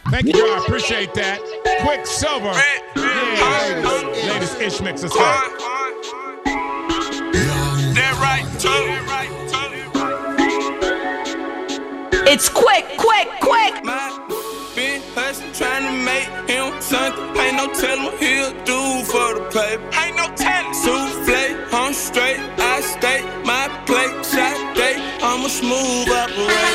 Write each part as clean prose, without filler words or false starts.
Thank you, I appreciate that. Quicksilver. Yeah, latest Ish Mix. Let's go. That right, too. It's quick. My big hustle trying to make him something. Ain't no telling what he'll do for the paper. Ain't no telling. Souffle, I'm straight. I stay my plate. Shot day, I'm a smooth operator.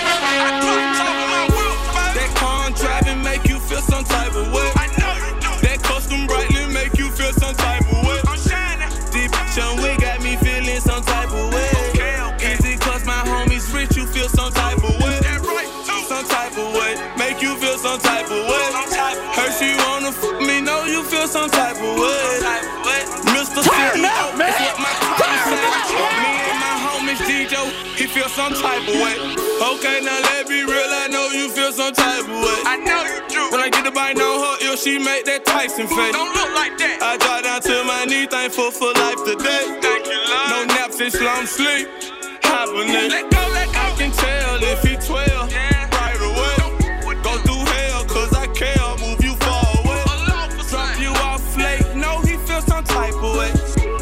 That car driving make you feel some type of way. I know you do. That custom brightly make you feel some type of way. I'm shining. Deep John Wick got me feeling some type of way. Okay. Is it cause my homies rich you feel some type of way? That right too. Some type of way. Make you feel some type of way. Heard she wanna fuck me, know you feel some type of way. Mr. Turn up, man. That's what my partner said. Me and my homies DJ, he feel some type of way. Okay, now let me real, I know you feel some type of way. I know you do. When I get the bite on her ear, she make that Tyson face. Don't look like that. I drop down to my knee, thankful for life today. Thank you, Lord. No naps and slum sleep. Hibernate. Let go. I can tell if he 12. Yeah. Right away. Go through hell, cause I care. Move you far away. Drop you off late. No, he feel some type of way.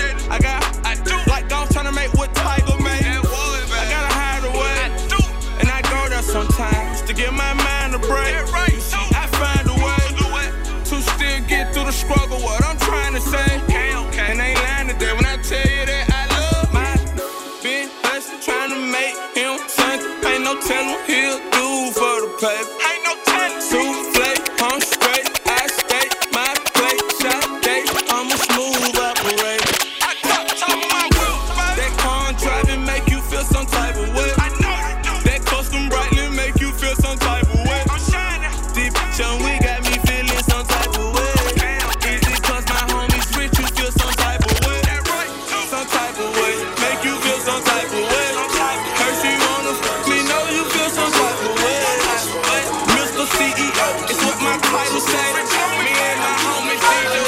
I do. Like I'm trying to make what Tiger made. I gotta hide away. And I go there sometimes to give my mind a break. I find a way to still get through the struggle. What I'm trying to say. And ain't lying today when I tell you that I love my big hustle trying to make him something. Ain't no telling what he'll do for the paper. Ain't no telling. Souffle, I'm straight. I stay my plate. Shot day, I'm a smooth operator. I top my wheel. That car driving make you feel some type of way. I know you do. That custom brightly make you feel some type of way. I'm shining. Deep John, we got me feeling some type of way. Is it cause my homies rich you feel some type of way? That right. Some type of way. Make you feel some type of way. Heard she wanna fuck me, know you feel some type of way. Mr. CEO, it's what my title say. Me and my homies DJ.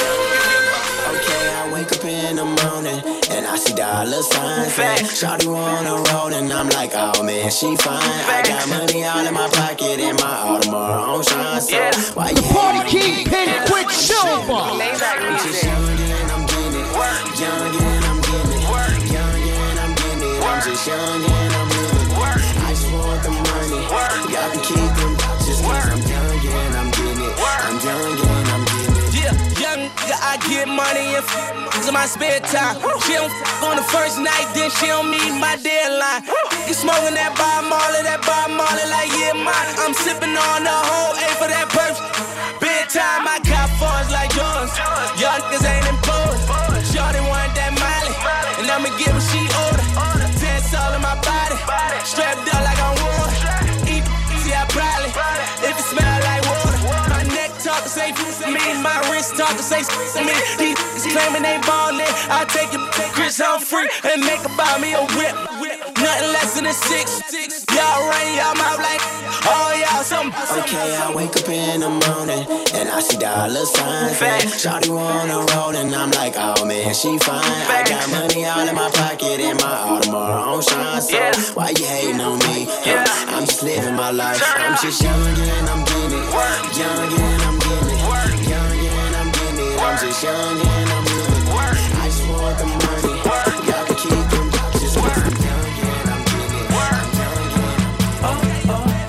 Okay, I wake up in the morning and I see dollar signs. Shawty wanna roll and I'm like, oh man, she fine. I got money all in my pocket and my Audemars on shine. So why you Party Kingpin Quicksilver. I'm just young and I'm getting it. Young and I'm getting it. Young and I'm getting it. I'm just young and I'm living it. I just want the money. Got to keep them just cause I'm young and I'm getting it. I'm young and I'm getting it. Yeah, young nigga, I get money and f***s in my spare time. She don't f*** on the first night, then she don't meet my deadline. You smoking that Bob Marley like yeah, mine. I'm sipping on the whole A for that purse. Bedtime, I got funds like yours. Young niggas ain't imposed. Shorty want that Miley, and I'ma get what she order. Tense all in my body, strapped up like I'm war. Eat, see I probably, if it smell like water. My neck talkin' say me, my wrist talkin' say me. These niggas claiming they ballin', I take it, Chris Humphrey, and make about me a whip. Nothing less than a 6. Y'all rain y'all mouth like, oh y'all something. Okay, I wake up in the morning and I see dollar signs. Shawty wanna roll and I'm like, oh man, she fine. I got money all in my pocket and my Audemars on shine. So why you hating on me? I'm just living my life. I'm just young and I'm getting it. Young and I'm getting it. Young and I'm getting it. I'm just young and I'm living it. I just want the money. Got to keep them just cause I'm young and I'm getting it. I'm young and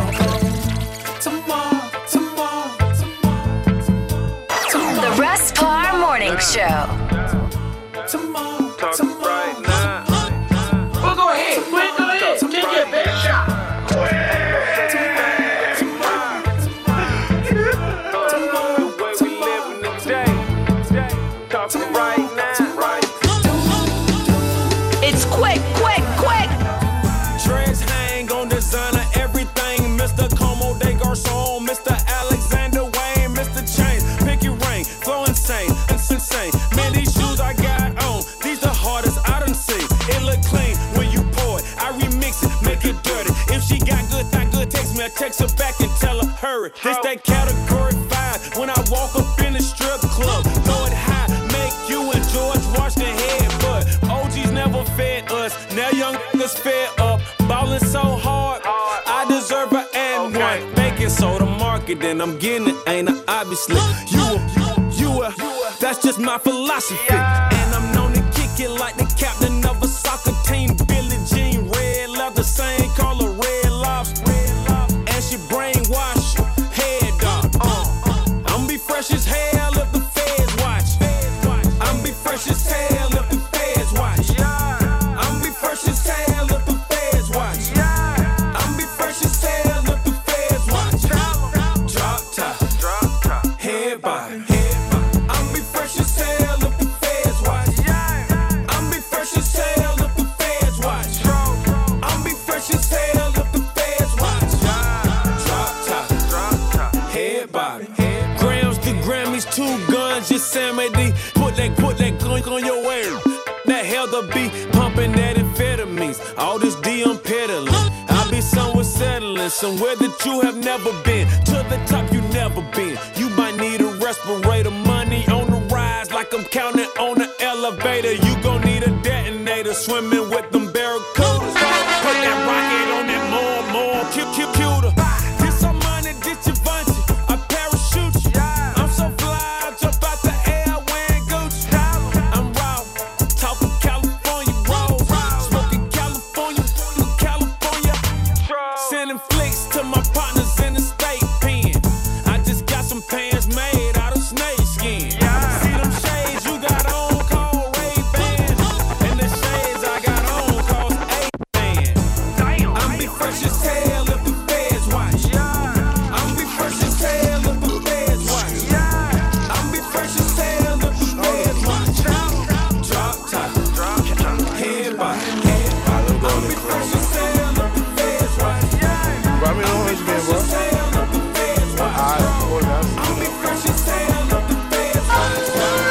The Russ Parr Morning Show. Right now. Well, go ahead. Take your best shot. It's quick. Dreads hang on designer everything. Mr. Como de Garçon, Mr. Alexander Wayne, Mr. Chains, pick your ring, flow insane, it's insane. Man, these shoes I got on, these the hardest I done seen. It look clean when you pour it, I remix it, make it dirty. If she got good, not good, text me, I text her back and tell her hurry. This that category 5, when I walk up in the strip club, throw it high, make you and George wash their head, but OGs never fed us, now young niggas fed up, ballin' so hard, I deserve an and one. Bacon soda, Mark it, then I'm getting it, ain't I? Obviously, you that's just my philosophy. And I'm known to kick it like the captain of a soccer team. Billie Jean, red leather, same color, red lobster. And she brainwash you, head dog. I'm be fresh as hell if the feds watch. I'm be fresh as hell if the feds watch. I'm be fresh as hell if the feds watch. I'm be fresh as hell if the feds watch. Drop top, head body. I'm be fresh as hell if the feds watch. I'm be fresh as hell if the feds watch. I'm be fresh as hell if the feds watch. Drop top, head body. Grams to Grammys, 2 guns, just Sam A.D. Put that gun on your air. That hell the beat, pumping that amphetamines. All this D I'm peddling. I'll be somewhere settling, somewhere that you have never been. To the top you never been. You might need a respirator, money on the rise like I'm counting on the elevator. You gon' need a detonator, swimming with them barracudas. Put that rocket on that more, cuter. This some money, this Givenchy, I parachute you. I'm so fly, I jump out the air wearing Gucci. I'm raw, talking California rolls, smoking California. Sending flicks to my partners in the state pen. I just got some pants made out of snake skin. See them shades you got on called Ray-Ban, and the shades I got on cost A-Man. I'm be fresh as hell if the feds watch. I'm be fresh as hell if the feds watch. I'm be fresh as hell if the feds watch. Drop top, head body. I'm be fresh as hell if the feds watch. Bro, me know what you mean, bro. I'm be fresh as hell if the feds watch.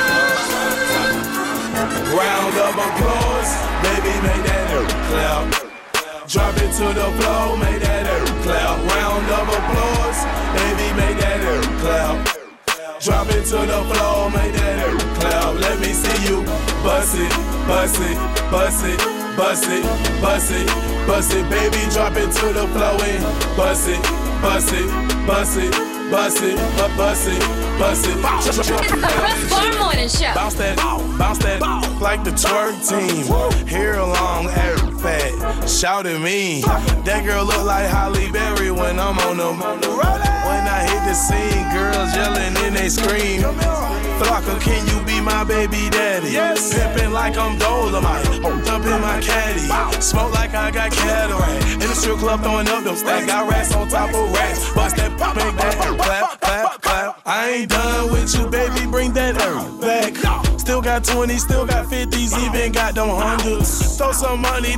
Round of applause, baby, make that clap. Drop it to the floor, make that clap. Round of applause, baby, make that clap. Drop it to the floor, make that clap. Let me see you bust it, bust it, bust it, bust it, bust it, bust it, baby. Drop it to the floor and bust it, bust it, bust it, bust it, bust it, bust it. It's the Russ Bar Morning Show. Bounce that, like the twerk team. Hair long, hair fat, shout at me. That girl look like Halle Berry when I'm on them. When I hit the scene, girls yelling and they scream. Flocka, can you be my baby daddy? Yes. Pimpin' like I'm Dolomite, up in my caddy. Smoke like I got cataract. In the strip club throwing up them stacks. Got racks on top of racks. Bust that, make that clap, clap, clap. I ain't done with you, baby, bring that back. Still got 20s, still got 50s, even got them hundreds. Throw some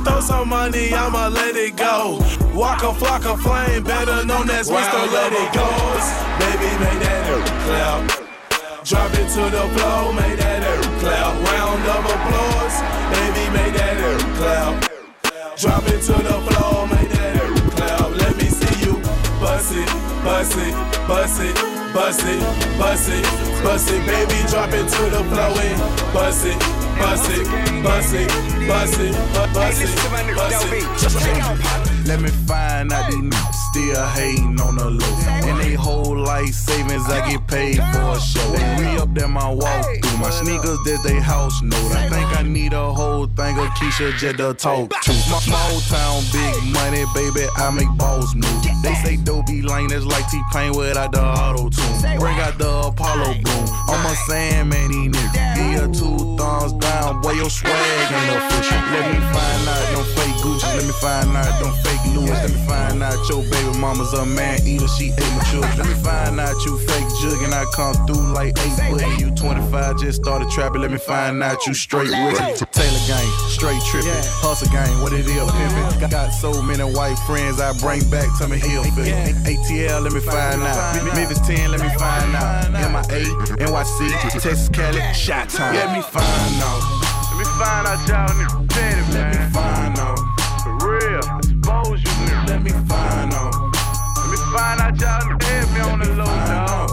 money, I'ma let it go. Walk a flock of flame, better known as Mr. Let It Go. Baby, make that clap. Drop it to the floor, make that clap. Round of applause, baby, make that clap. Drop it to the floor, make that clap. Let me see you bust it, bust it, bust it, bust it, bust it, bust it, baby. Drop it to the floor and bust it, bust it, bust it, bust it, bust it, bust it. Let me find out these niggas still hating on the low. And they whole life savings, I get paid for a show. They re-up that my walk through. My sneakers, that's they house note. I think I need a whole thing of Keisha Jet to talk to. Small town, big money, baby, I make balls move. They say Dopey Lane is like T-Pain without the auto-tune. Bring out the Apollo boom. I'm a Sandman, these niggas. Give her 2 thumbs down, boy, your swag ain't official. Let me find out them fake Gucci. Let me find out them fake Louis. Let me find out your baby mama's a man eater, she ate my children. Let me find out you fake jug and I come through like 8 foot and you 25, just started trapping. Let me find out you straight with it. Taylor gang, straight tripping, hustle gang, what it is, pimpin'. Got so many white friends I bring back to me hill fit. ATL, let me find out. Memphis 10, let me find out. MIA, NYC, Texas, Cali, Shot Town. Let me find out. Let me find out y'all niggas steady, man. Let me find out. For real, expose you niggas. Let me find out. Let me find out y'all niggas me on the low, dog.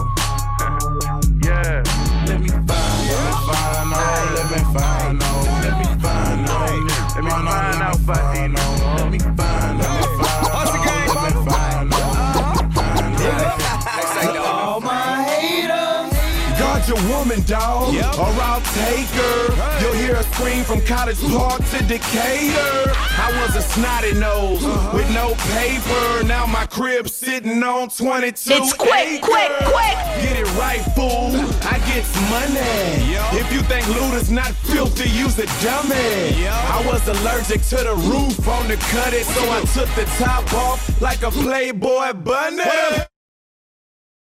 Yeah. Let me find out. Let me find out. Let me find out. Let me find out about these niggas. Let me find out. Let me find out. Let me find out. Georgia woman, dog, or I'll take her. You'll hear a scream from College Park to Decatur. I was a snotty nose with no paper. Now my crib sitting on 22 It's quick. Get it right, fool. I get money. If you think Luda's not filthy, you's a dummy. I was allergic to the roof on the cut it, so I took the top off like a Playboy bunny.